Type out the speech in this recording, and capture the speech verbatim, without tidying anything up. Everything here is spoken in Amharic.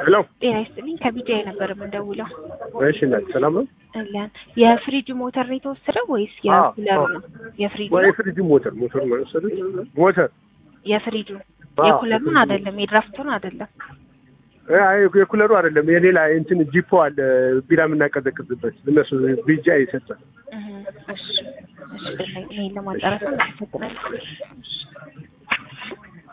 ሄሎ ጤና ይስጥልኝ ከቢጃይ ነበር የምንደውለው። እሺ ነኝ ሰላም ነው። አላን የፍሪጅ ሞተር ነው የተወሰደው ወይስ የኩለሩ ነው? የፍሪጅ ወይ ፍሪጅ ሞተር ሞተር ነው የወሰዱት ሞተር የፍሪጁ የኩለሩን አይደለም የድራፍቱን አይደለም። አይ የኩለሩ አይደለም የሌላ እንትን ጂፖ አለ ቢራ የምናቀዘቅዝበት እነሱ ቢጃይ ይሰጣል። እሺ እሺ ይሄን ለማጣራት ነው።